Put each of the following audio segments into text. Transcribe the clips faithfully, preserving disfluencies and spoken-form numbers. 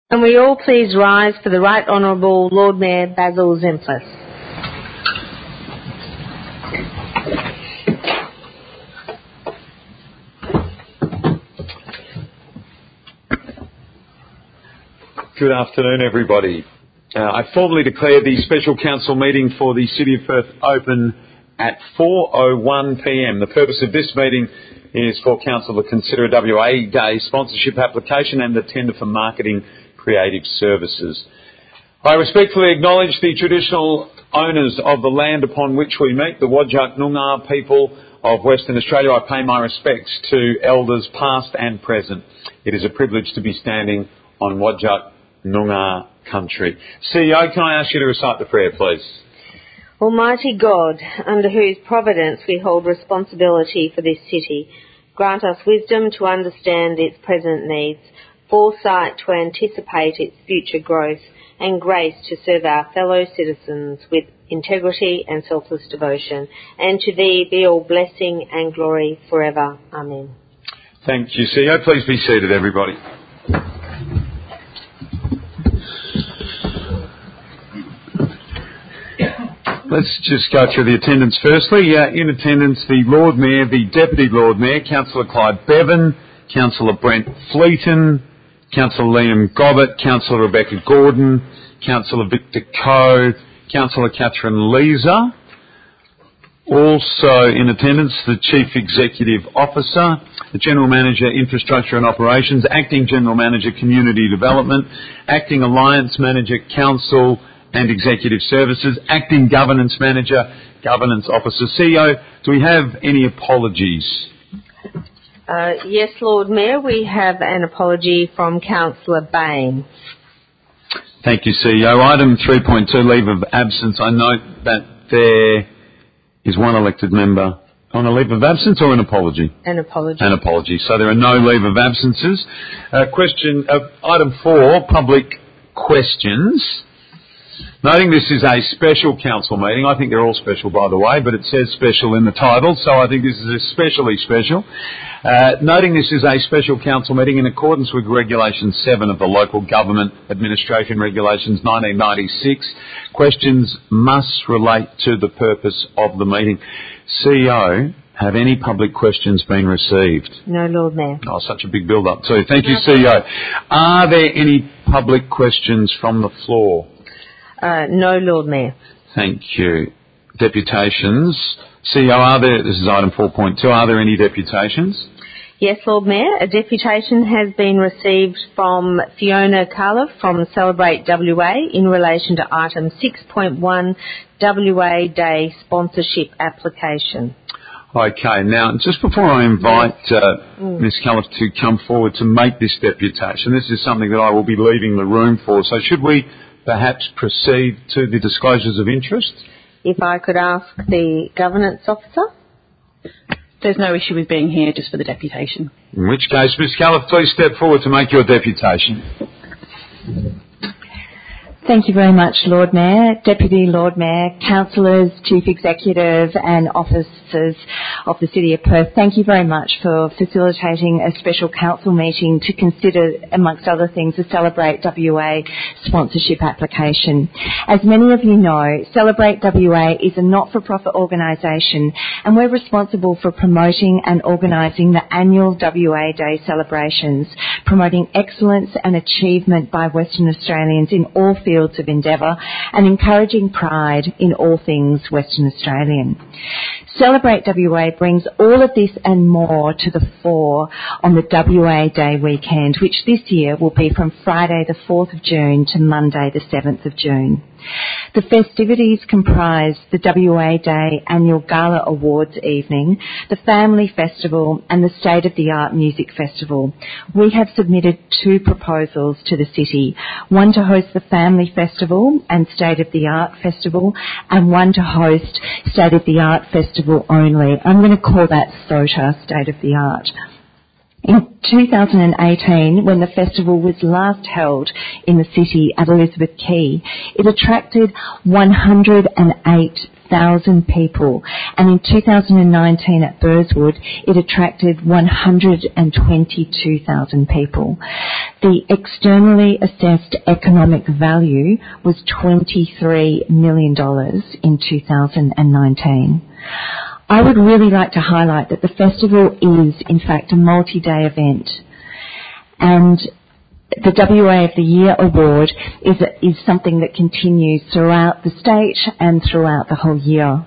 Can we all please rise for the Right Honourable Lord Mayor Basil Zempilas. Good afternoon, everybody. Uh, I formally declare the special council meeting for the City of Perth open at four oh one p m. The purpose of this meeting is for Council to consider a W A Day sponsorship application and the tender for marketing creative services. I respectfully acknowledge the traditional owners of the land upon which we meet, the Whadjuk Noongar people of Western Australia. I pay my respects to elders past and present. It is a privilege to be standing on Whadjuk Noongar country. C E O, can I ask you to recite the prayer, please? Almighty God, under whose providence we hold responsibility for this city, grant us wisdom to understand its present needs, foresight to anticipate its future growth, and grace to serve our fellow citizens with integrity and selfless devotion. And to thee be all blessing and glory forever. Amen. Thank you, C E O. Please be seated, everybody. Let's just go through the attendance firstly. Uh, in attendance, the Lord Mayor, the Deputy Lord Mayor, Councillor Clyde Bevan, Councillor Brent Fleeton, Councillor Liam Gobbett, Councillor Rebecca Gordon, Councillor Victor Coe, Councillor Catherine Leeser. Also in attendance, the Chief Executive Officer, the General Manager, Infrastructure and Operations, Acting General Manager, Community Development, Acting Alliance Manager, Council and Executive Services, Acting Governance Manager, Governance Officer. C E O, do we have any apologies? Uh, yes, Lord Mayor, we have an apology from Councillor Bain. Thank you, C E O. Item three point two, leave of absence. I note that there is one elected member on a leave of absence or an apology? An apology. An apology. So there are no leave of absences. Uh, question, uh, item four, public questions. Noting this is a special council meeting, I think they're all special by the way, but it says special in the title, so I think this is especially special. Uh, noting this is a special council meeting in accordance with Regulation seven of the Local Government Administration Regulations nineteen ninety-six, questions must relate to the purpose of the meeting. C E O, have any public questions been received? No, Lord Mayor. Oh, such a big build-up too. Thank you, C E O. Are there any public questions from the floor? Uh, no, Lord Mayor. Thank you. Deputations. C E O, are there, this is item four point two, are there any deputations? Yes, Lord Mayor. A deputation has been received from Fiona Carliff from Celebrate W A in relation to item six point one, W A Day sponsorship application. Okay, now just before I invite uh, mm. Miz Carliff to come forward to make this deputation, this is something that I will be leaving the room for, so should we perhaps proceed to the disclosures of interest? If I could ask the Governance Officer. There's no issue with being here, just for the deputation. In which case, Miz Carliff, please step forward to make your deputation. Thank you very much, Lord Mayor, Deputy Lord Mayor, Councillors, Chief Executive and Officers of the City of Perth. Thank you very much for facilitating a special council meeting to consider, amongst other things, the Celebrate W A sponsorship application. As many of you know, Celebrate W A is a not-for-profit organisation and we're responsible for promoting and organising the annual W A Day celebrations, promoting excellence and achievement by Western Australians in all fields of endeavour and encouraging pride in all things Western Australian. Celebrate W A brings all of this and more to the fore on the W A Day weekend, which this year will be from Friday the fourth of June to Monday the seventh of June. The festivities comprise the W A Day Annual Gala Awards evening, the Family Festival and the State of the Art Music Festival. We have submitted two proposals to the City, one to host the Family Festival and State of the Art Festival and one to host State of the Art Festival only. I'm going to call that SOTA, State of the Art. In two thousand eighteen, when the festival was last held in the city at Elizabeth Quay, it attracted one hundred eight thousand people, and in two thousand nineteen at Burswood it attracted one hundred twenty-two thousand people. The externally assessed economic value was twenty-three million dollars in two thousand nineteen. I would really like to highlight that the festival is, in fact, a multi-day event, and the W A of the Year award is, is something that continues throughout the state and throughout the whole year.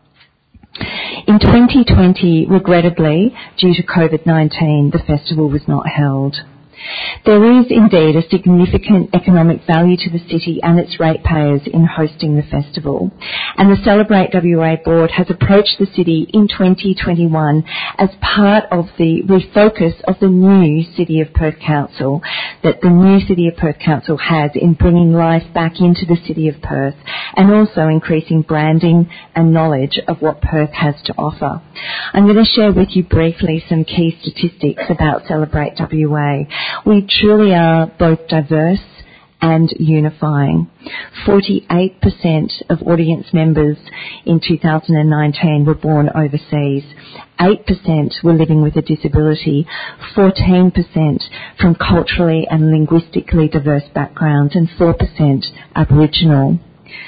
In twenty twenty, regrettably, due to COVID nineteen, the festival was not held. There is indeed a significant economic value to the city and its ratepayers in hosting the festival, and the Celebrate W A board has approached the city in twenty twenty-one as part of the refocus of the new City of Perth Council that the new City of Perth Council has in bringing life back into the City of Perth and also increasing branding and knowledge of what Perth has to offer. I'm going to share with you briefly some key statistics about Celebrate W A. We truly are both diverse and unifying. forty-eight percent of audience members in two thousand nineteen were born overseas. eight percent were living with a disability. fourteen percent from culturally and linguistically diverse backgrounds, and four percent Aboriginal.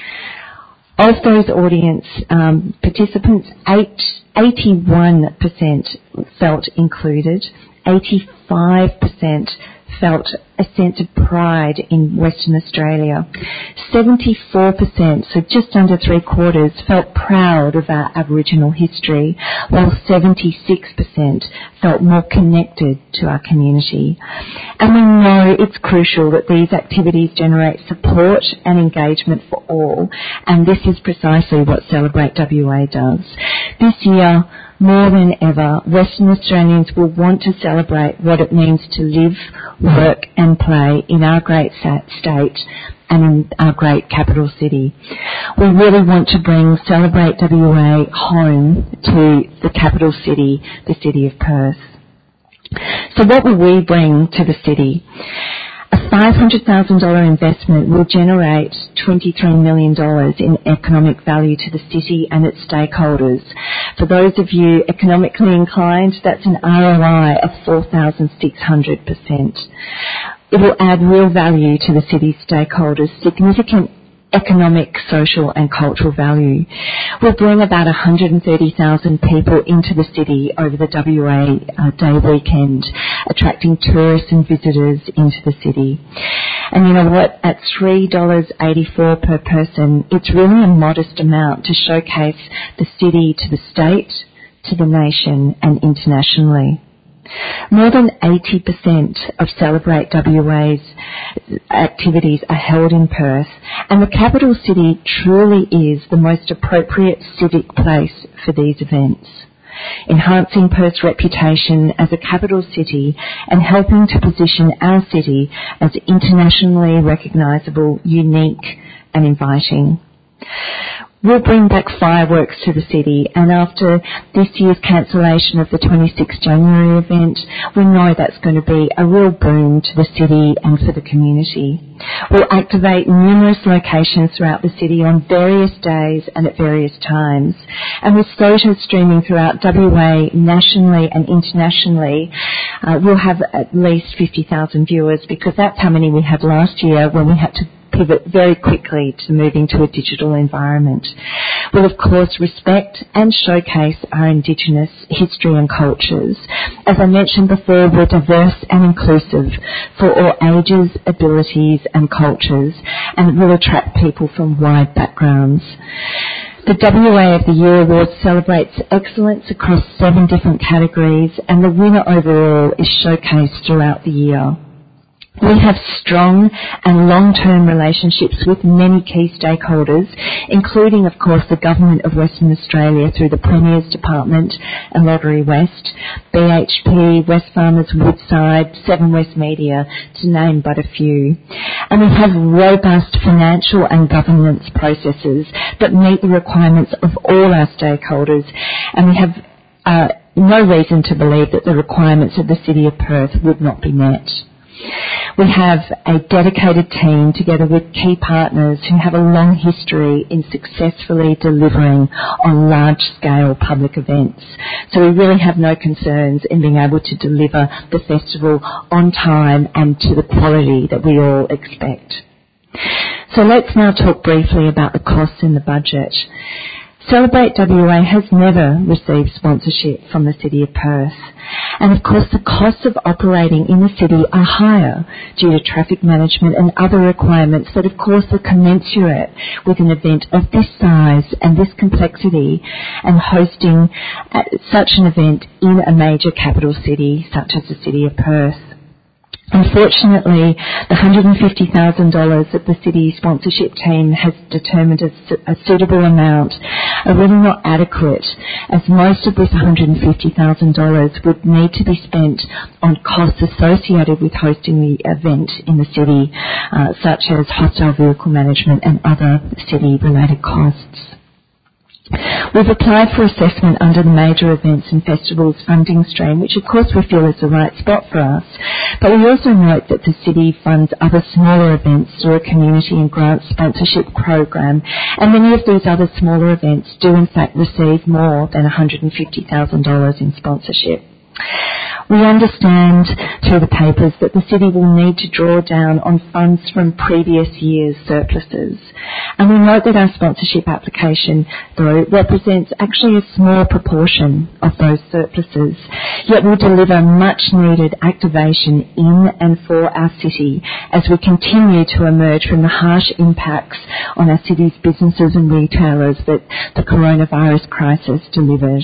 Of those audience um, participants, eight, eighty-one percent felt included. eighty-five percent felt a sense of pride in Western Australia. seventy-four percent, so just under three quarters, felt proud of our Aboriginal history, while seventy-six percent felt more connected to our community. And we know it's crucial that these activities generate support and engagement for all, and this is precisely what Celebrate W A does. This year, more than ever, Western Australians will want to celebrate what it means to live, work and play in our great state and in our great capital city. We really want to bring Celebrate W A home to the capital city, the city of Perth. So what will we bring to the city? A five hundred thousand dollars investment will generate twenty-three million dollars in economic value to the city and its stakeholders. For those of you economically inclined, that's an R O I of four thousand six hundred percent. It will add real value to the city's stakeholders, significant economic, social and cultural value. We'll bring about one hundred thirty thousand people into the city over the W A uh, Day weekend, attracting tourists and visitors into the city. And you know what? At three dollars eighty-four per person, it's really a modest amount to showcase the city to the state, to the nation and internationally. More than eighty percent of Celebrate W A's activities are held in Perth, and the capital city truly is the most appropriate civic place for these events, enhancing Perth's reputation as a capital city and helping to position our city as internationally recognisable, unique and inviting. We'll bring back fireworks to the city, and after this year's cancellation of the twenty-sixth of January event, we know that's going to be a real boon to the city and for the community. We'll activate numerous locations throughout the city on various days and at various times. And with photos streaming throughout W A nationally and internationally, uh, we'll have at least fifty thousand viewers, because that's how many we had last year when we had to pivot very quickly to moving to a digital environment. We'll of course respect and showcase our Indigenous history and cultures. As I mentioned before, we're diverse and inclusive for all ages, abilities and cultures, and will attract people from wide backgrounds. The W A of the Year Award celebrates excellence across seven different categories, and the winner overall is showcased throughout the year. We have strong and long-term relationships with many key stakeholders, including, of course, the Government of Western Australia through the Premier's Department and Lottery West, B H P, Wesfarmers Woodside, Seven West Media, to name but a few. And we have robust financial and governance processes that meet the requirements of all our stakeholders, and we have uh, no reason to believe that the requirements of the City of Perth would not be met. We have a dedicated team together with key partners who have a long history in successfully delivering on large-scale public events. So we really have no concerns in being able to deliver the festival on time and to the quality that we all expect. So let's now talk briefly about the costs in the budget. Celebrate W A has never received sponsorship from the City of Perth. And of course the costs of operating in the city are higher due to traffic management and other requirements that of course are commensurate with an event of this size and this complexity, and hosting such an event in a major capital city such as the City of Perth. Unfortunately, the one hundred fifty thousand dollars that the city sponsorship team has determined as a suitable amount are really not adequate, as most of this one hundred fifty thousand dollars would need to be spent on costs associated with hosting the event in the city, uh, such as hostile vehicle management and other city-related costs. We've applied for assessment under the Major Events and Festivals funding stream, which of course we feel is the right spot for us. But we also note that the city funds other smaller events through a community and grant sponsorship program, and many of these other smaller events do in fact receive more than one hundred fifty thousand dollars in sponsorship. We understand through the papers that the city will need to draw down on funds from previous years' surpluses. And we note that our sponsorship application, though, represents actually a small proportion of those surpluses, yet will deliver much needed activation in and for our city as we continue to emerge from the harsh impacts on our city's businesses and retailers that the coronavirus crisis delivered.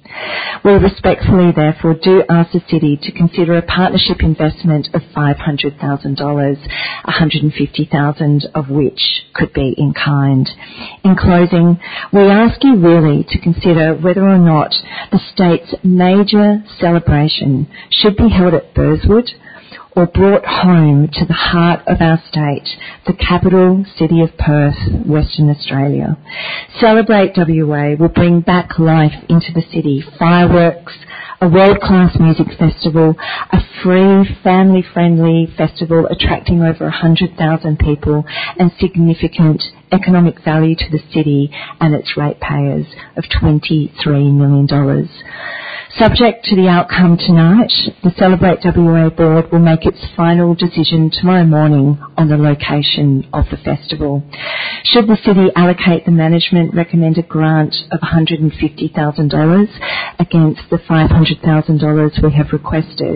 We respectfully, therefore, do ask the city to consider a partnership investment of five hundred thousand dollars, one hundred fifty thousand dollars of which could be in kind. In closing, we ask you really to consider whether or not the state's major celebration should be held at Burswood or brought home to the heart of our state, the capital city of Perth, Western Australia. Celebrate W A will bring back life into the city, fireworks, a world-class music festival, a free, family-friendly festival attracting over one hundred thousand people, and significant economic value to the city and its ratepayers of twenty-three million dollars. Subject to the outcome tonight, the Celebrate W A board will make its final decision tomorrow morning on the location of the festival. Should the city allocate the management recommended grant of one hundred fifty thousand dollars against the five hundred thousand dollars we have requested,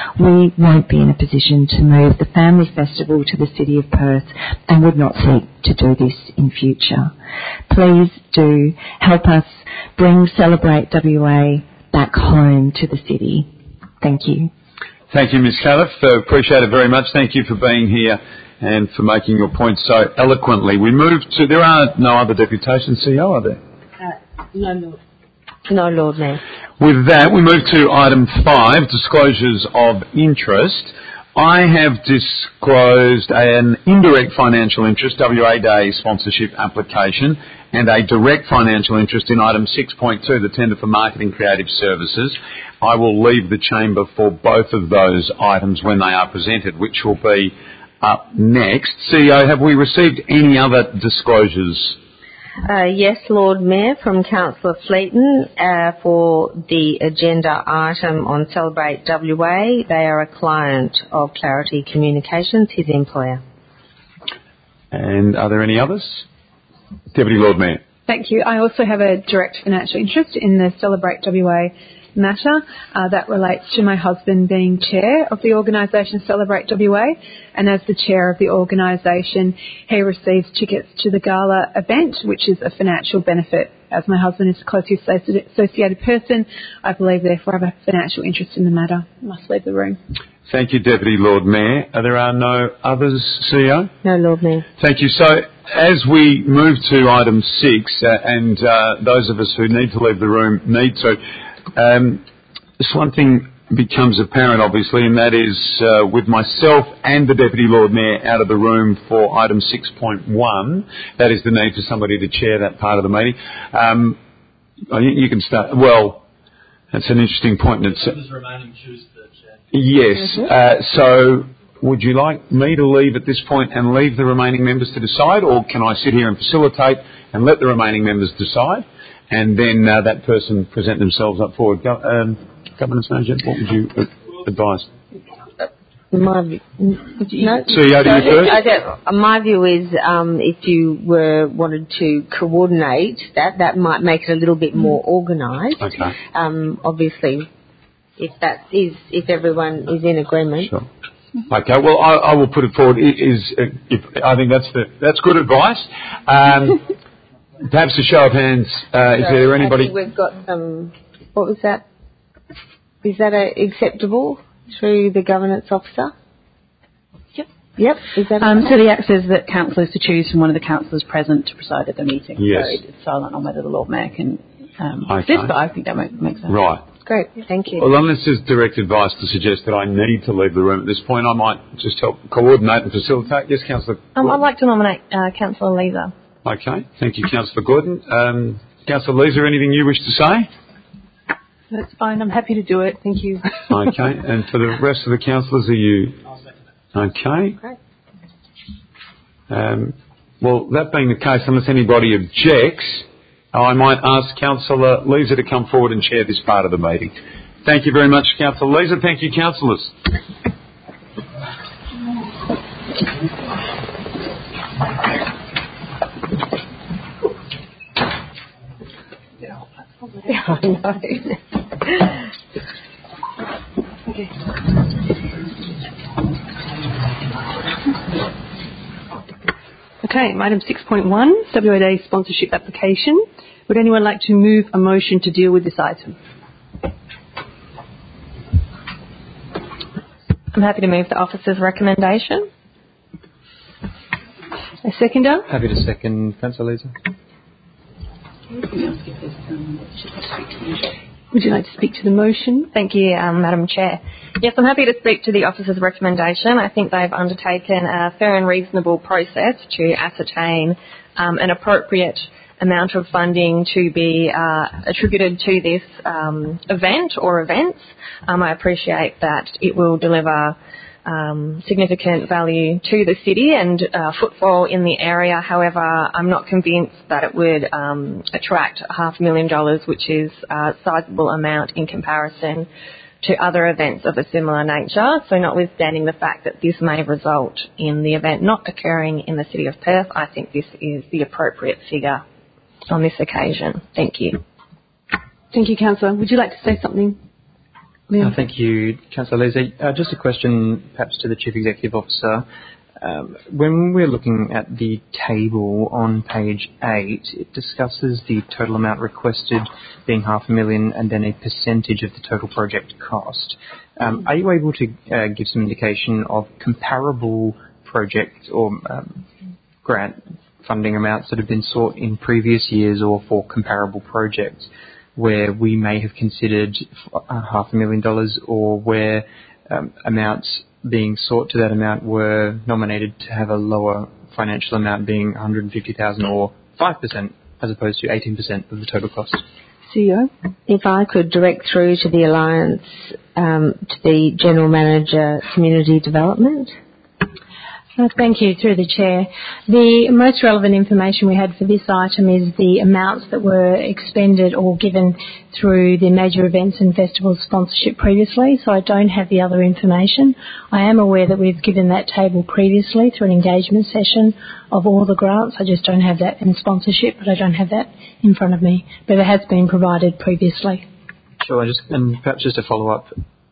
we won't be in a position to move the family festival to the City of Perth and would not seek to do this in future. Please do help us bring Celebrate W A back home to the city. Thank you. Thank you, Miz Califf. Uh, appreciate it very much. Thank you for being here and for making your points so eloquently. We move to, there are no other deputations, C E O, are there? Uh, no, Lord. No, Lord Mayor. With that, we move to item five, disclosures of interest. I have disclosed an indirect financial interest, W A Day sponsorship application, and a direct financial interest in item six point two, the tender for marketing creative services. I will leave the chamber for both of those items when they are presented, which will be up next. C E O, have we received any other disclosures? Uh, yes, Lord Mayor, from Councillor Fleeton uh, for the agenda item on Celebrate W A. They are a client of Clarity Communications, his employer. And are there any others? Deputy Lord Mayor. Thank you. I also have a direct financial interest in the Celebrate W A matter. Uh, that relates to my husband being chair of the organisation Celebrate W A, and as the chair of the organisation, he receives tickets to the gala event, which is a financial benefit. As my husband is a closely associated person, I believe therefore I have a financial interest in the matter. I must leave the room. Thank you, Deputy Lord Mayor. Are there are no others, C E O? No, Lord Mayor. Thank you. So as we move to item six, uh, and uh, those of us who need to leave the room need to, um, this one thing becomes apparent, obviously, and that is uh, with myself and the Deputy Lord Mayor out of the room for item six point one, that is the need for somebody to chair that part of the meeting. Um, you can start. Well, that's an interesting point. It's, Members remaining choose the chair. yes. Mm-hmm. Uh, so would you like me to leave at this point and leave the remaining members to decide, or can I sit here and facilitate and let the remaining members decide, and then uh, that person present themselves up forward? Go, um, Governance Manager, what would you uh, advise? My view, no, C E O, do you first? I don't, my view is um, if you were wanted to coordinate that, that might make it a little bit more organised. Okay. Um, obviously, if that is, if everyone is in agreement. Sure. Okay. Well, I, I will put it forward. It is uh, if, I think that's the that's good advice. Um, perhaps a show of hands. Uh, is so there anybody? I think we've got some. What was that? Is that a, acceptable through the governance officer? Yep. Yep. Is that um, okay? so the act says that councillors to choose from one of the councillors present to preside at the meeting. Yes. So it's silent on whether the Lord Mayor can um, Okay. assist, but I think that makes, makes sense. Right. Great. Thank you. Well, unless there's direct advice to suggest that I need to leave the room at this point, I might just help coordinate and facilitate. Yes, Councillor. Um, I'd like to nominate uh, Councillor Leeser. Okay. Thank you, Councillor Gordon. Um, Councillor Leeser, anything you wish to say? That's fine. I'm happy to do it. Thank you. Okay. And for the rest of the councillors, are you okay? Great. Um, well, that being the case, unless anybody objects, I might ask Councillor Leeser to come forward and chair this part of the meeting. Thank you very much, Councillor Leeser. Thank you, councillors. Yeah, I know. Okay. Okay, item six point one, W A D sponsorship application. Would anyone like to move a motion to deal with this item? I'm happy to move the officer's recommendation. A seconder? Happy to second, Councillor Leeser. Would you like to speak to the motion? Thank you, um, Madam Chair. Yes, I'm happy to speak to the officer's recommendation. I think they've undertaken a fair and reasonable process to ascertain um, an appropriate amount of funding to be uh, attributed to this um, event or events. Um, I appreciate that it will deliver um, significant value to the city and uh, footfall in the area. However, I'm not convinced that it would um, attract half a million dollars, which is a sizable amount in comparison to other events of a similar nature. So notwithstanding the fact that this may result in the event not occurring in the city of Perth, I think this is the appropriate figure on this occasion. Thank you. Thank you, Councillor. Would you like to say something? Uh, thank you, Councillor Leeser. Uh, just a question perhaps to the Chief Executive Officer. Um, when we're looking at the table on page eight, it discusses the total amount requested being half a million and then a percentage of the total project cost. Um, are you able to uh, give some indication of comparable project or um, grant funding amounts that have been sought in previous years or for comparable projects where we may have considered uh, half a million dollars or where um, amounts being sought to that amount were nominated to have a lower financial amount being one hundred fifty thousand dollars or five percent as opposed to eighteen percent of the total cost? C E O? If I could direct through to the Alliance, um, to the General Manager, Community Development. Uh, Thank you, through the Chair. The most relevant information we had for this item is the amounts that were expended or given through the major events and festivals sponsorship previously, so I don't have the other information. I am aware that we've given that table previously through an engagement session of all the grants. I just don't have that in sponsorship, but I don't have that in front of me. But it has been provided previously. Sure, just, and perhaps just a follow-up.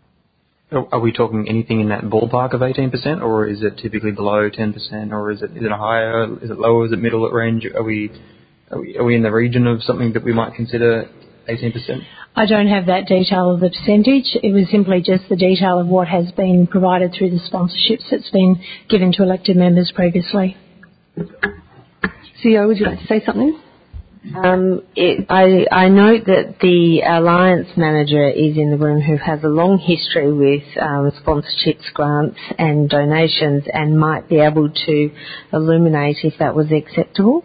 Are we talking anything in that ballpark of eighteen percent, or is it typically below ten percent, or is it is it higher, is it lower, is it middle at range? Are we are we, are we in the region of something that we might consider eighteen percent? I don't have that detail of the percentage. It was simply just the detail of what has been provided through the sponsorships that's been given to elected members previously. C E O, would you like to say something? Um, it, I, I note that the Alliance Manager is in the room who has a long history with um, sponsorships, grants and donations and might be able to illuminate if that was acceptable.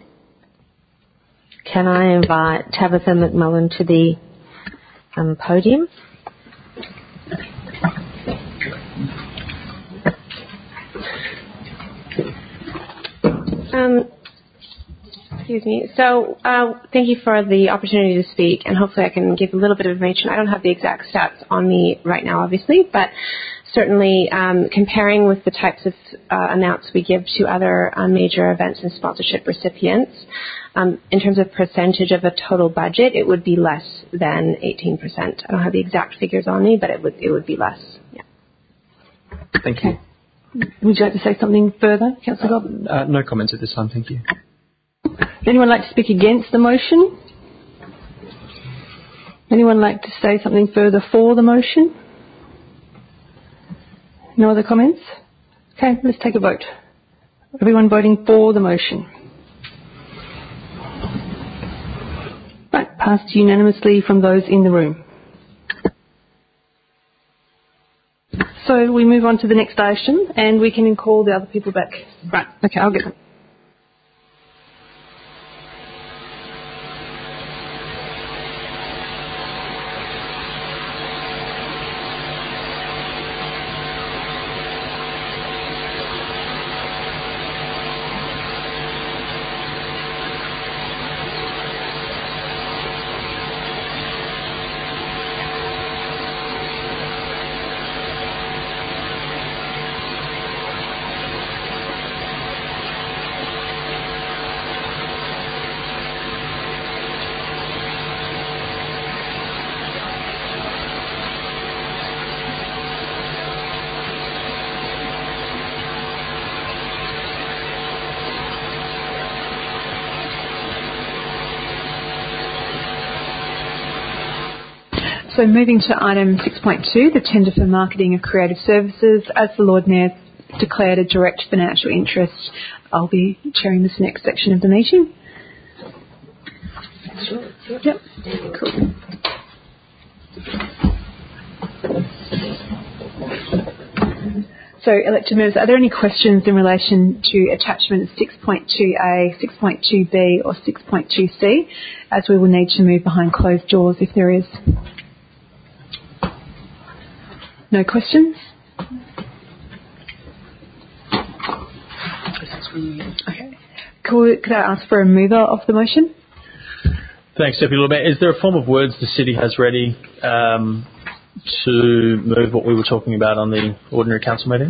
Can I invite Tabitha McMullen to the um, podium? Um, excuse me. So uh, thank you for the opportunity to speak, and hopefully I can give a little bit of information. I don't have the exact stats on me right now, obviously, but certainly um, comparing with the types of uh, amounts we give to other uh, major events and sponsorship recipients, um, in terms of percentage of a total budget, it would be less than eighteen percent. I don't have the exact figures on me, but it would it would be less. Yeah. Thank you. Would you like to say something further, Councillor Gobb? Uh, no comments at this time, thank you. Would anyone like to speak against the motion? Anyone like to say something further for the motion? No other comments? Okay, let's take a vote. Everyone voting for the motion. Right, passed unanimously from those in the room. So we move on to the next item, and we can call the other people back. Right, okay, I'll get them. So moving to item six point two, the tender for marketing of creative services. As the Lord Mayor declared a direct financial interest, I'll be chairing this next section of the meeting. Sure. Yep. Cool. So, elected members, are there any questions in relation to attachments six point two A, six point two B or six point two C, as we will need to move behind closed doors if there is? No questions? Okay. Could, could I ask for a mover of the motion? Thanks, Deputy Lord Mayor. Is there a form of words the City has ready um, to move what we were talking about on the ordinary council meeting?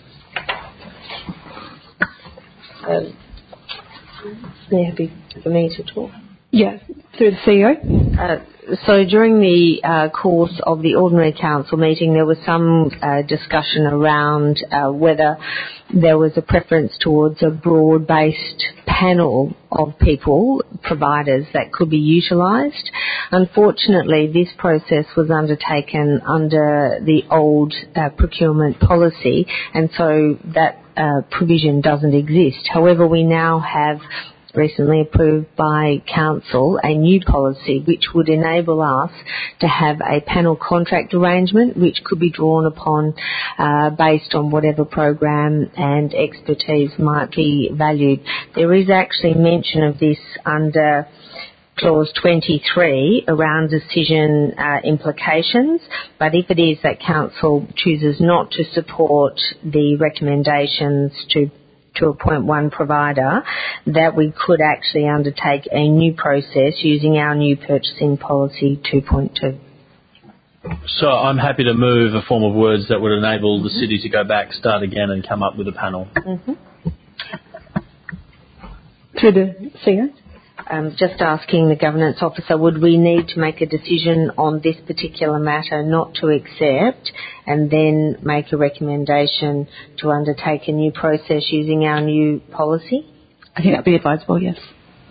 Um, they're happy for me to talk. Yeah, through the C E O. Uh, so during the uh, course of the ordinary council meeting, there was some uh, discussion around uh, whether there was a preference towards a broad-based panel of people, providers that could be utilised. Unfortunately, this process was undertaken under the old uh, procurement policy, and so that uh, provision doesn't exist. However, we now have recently approved by Council a new policy which would enable us to have a panel contract arrangement which could be drawn upon uh, based on whatever program and expertise might be valued. There is actually mention of this under Clause twenty-three around decision uh, implications, but if it is that Council chooses not to support the recommendations to to appoint one provider, that we could actually undertake a new process using our new purchasing policy two point two. So I'm happy to move a form of words that would enable the City to go back, start again and come up with a panel. Mm-hmm. Through the C E O. Um, just asking the governance officer, would we need to make a decision on this particular matter not to accept and then make a recommendation to undertake a new process using our new policy? I think that would be advisable, yes.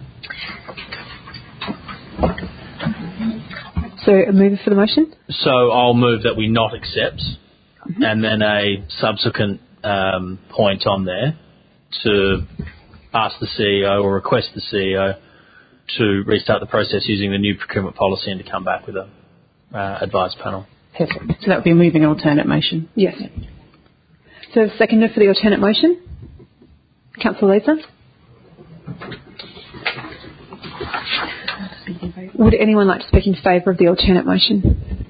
So a mover for the motion? So I'll move that we not accept, mm-hmm. and then a subsequent um, point on there to ask the C E O or request the C E O to restart the process using the new procurement policy and to come back with a uh, advised panel. Perfect. So that would be moving an alternate motion. Yes. So seconder for the alternate motion? Councillor Lisa? Would anyone like to speak in favour of the alternate motion?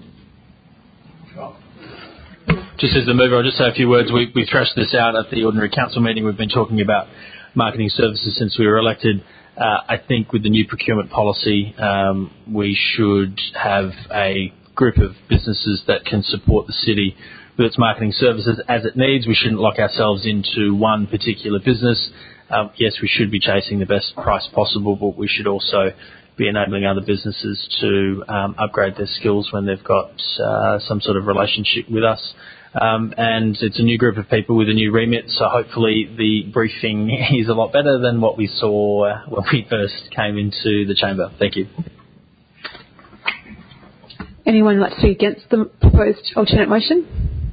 Just as the mover, I'll just say a few words. We, we thrashed this out at the ordinary council meeting. We've been talking about marketing services since we were elected. Uh, I think with the new procurement policy, um, we should have a group of businesses that can support the city with its marketing services as it needs. We shouldn't lock ourselves into one particular business. Um, yes, we should be chasing the best price possible, but we should also be enabling other businesses to um, upgrade their skills when they've got uh, some sort of relationship with us. Um, and it's a new group of people with a new remit, so hopefully the briefing is a lot better than what we saw uh, when we first came into the chamber. Thank you. Anyone like to speak against the proposed alternate motion?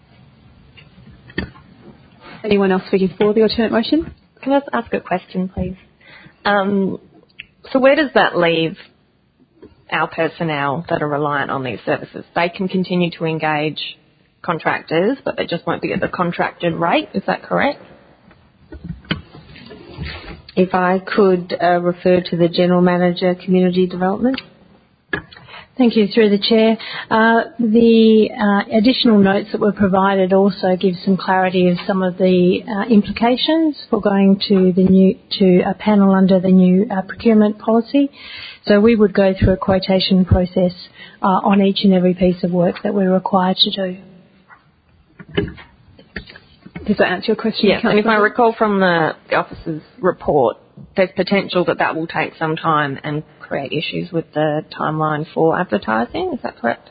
Anyone else speaking for the alternate motion? Can I ask a question, please? Um, so where does that leave our personnel that are reliant on these services? They can continue to engage contractors, but they just won't be at the contracted rate. Is that correct? If I could uh, refer to the General Manager, Community Development. Thank you. Through the Chair. Uh, the uh, additional notes that were provided also give some clarity of some of the uh, implications for going to the new to a panel under the new uh, procurement policy. So we would go through a quotation process uh, on each and every piece of work that we're required to do. Does that answer your question? Yes, and if I recall from the, the officer's report, there's potential that that will take some time and create issues with the timeline for advertising. Is that correct?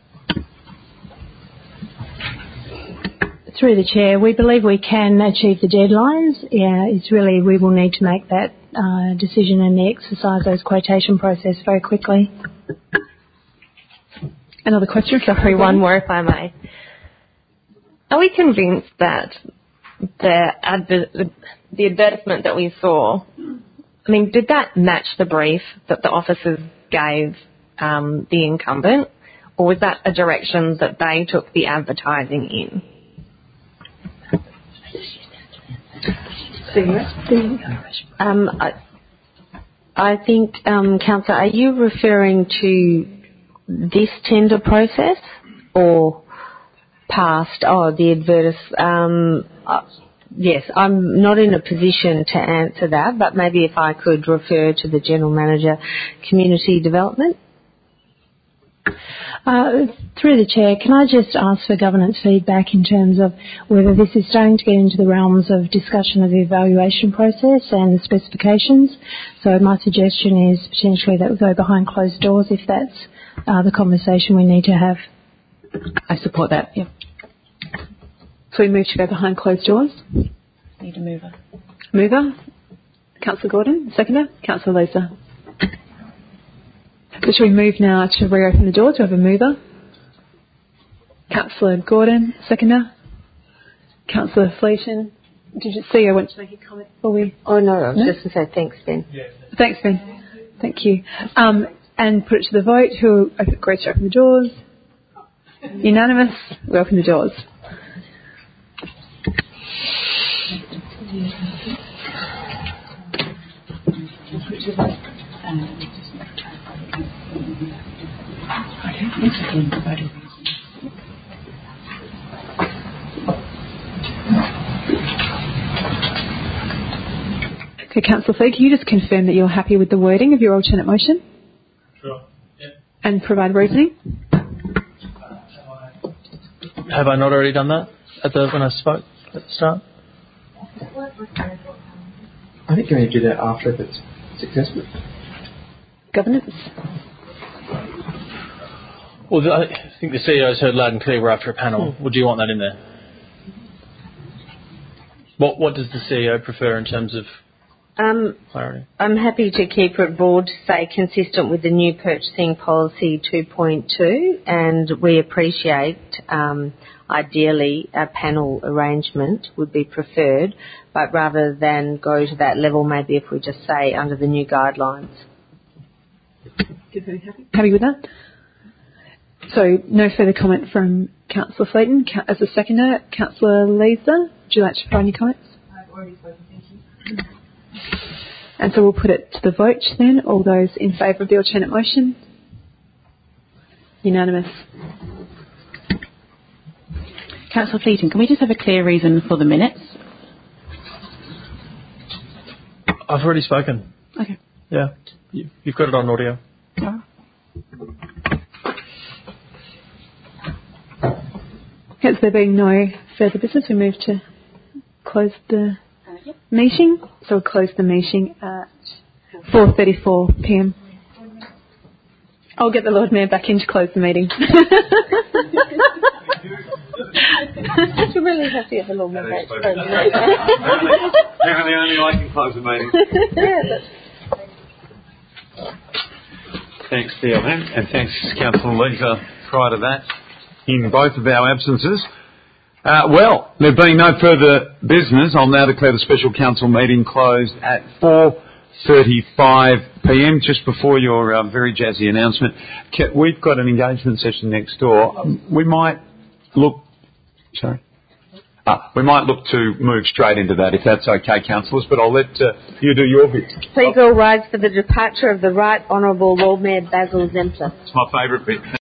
Through the Chair, we believe we can achieve the deadlines. Yeah, it's really we will need to make that uh, decision and exercise those quotation process very quickly. Another question? Sorry, one more if I may. Are we convinced that the, adver- the advertisement that we saw, I mean, did that match the brief that the officers gave um, the incumbent, or was that a direction that they took the advertising in? Um, I, I think, um, Councillor, are you referring to this tender process or past? Oh, the advertis. Um, uh, yes, I'm not in a position to answer that, but maybe if I could refer to the General Manager, Community Development. Uh, through the Chair, can I just ask for governance feedback in terms of whether this is starting to get into the realms of discussion of the evaluation process and the specifications? So my suggestion is potentially that we go behind closed doors if that's uh, the conversation we need to have. I support that, yeah. So we move to go behind closed doors. Need a mover. Mover. Councillor Gordon. Seconder. Councillor Lisa. So shall we move now to reopen the doors? We have a mover. Councillor Gordon. Seconder. Councillor Fleeton. Did you see I want to make a comment before we... Oh, no, I was no? just going to say thanks, Ben. Yeah. Thanks, Ben. Thank you. Um, and put it to the vote. Who agrees to open the doors? Unanimous. We open the doors. Okay, Councillor Fleet, can you just confirm that you're happy with the wording of your alternate motion? Sure. Yeah. And provide reasoning? Have I not already done that at the when I spoke at the start? I think you need to do that after if it's successful. Governance? Well, the, I think the C E O's heard loud and clear we're after a panel. Hmm. Would you want that in there? What What does the C E O prefer in terms of Um, clarity? I'm happy to keep it broad, say consistent with the new purchasing policy two point two, and we appreciate um, ideally a panel arrangement would be preferred, but rather than go to that level, maybe if we just say under the new guidelines. Happy with that? So no further comment from Councillor Fleeton. As a seconder, Councillor Lisa, would you like to provide any comments? I've already spoken, thank you. And so we'll put it to the vote then. All those in favour of the alternate motion? Unanimous. Councillor Fleeton, can we just have a clear reason for the minutes? I've already spoken. Okay. Yeah. You, you've got it on audio. Yeah. As there being no further business, we move to close the uh, yep. meeting. So we'll close the meeting at four thirty-four p m. I'll get the Lord Mayor back in to close the meeting. You really have to get the Lord Mayor back to close the meeting. Apparently only I can close the meeting. Yeah, Thanks, Theo, and thanks, Councillor Leeser, prior to that, in both of our absences. Uh, well, there being no further business, I'll now declare the special council meeting closed at four thirty-five p m, just before your uh, very jazzy announcement. We've got an engagement session next door. Um, we might look... Sorry? Ah, we might look to move straight into that, if that's okay, councillors, but I'll let uh, you do your bit. Please all rise for the departure of the Right Honourable Lord Mayor Basil Zempler. It's my favourite bit.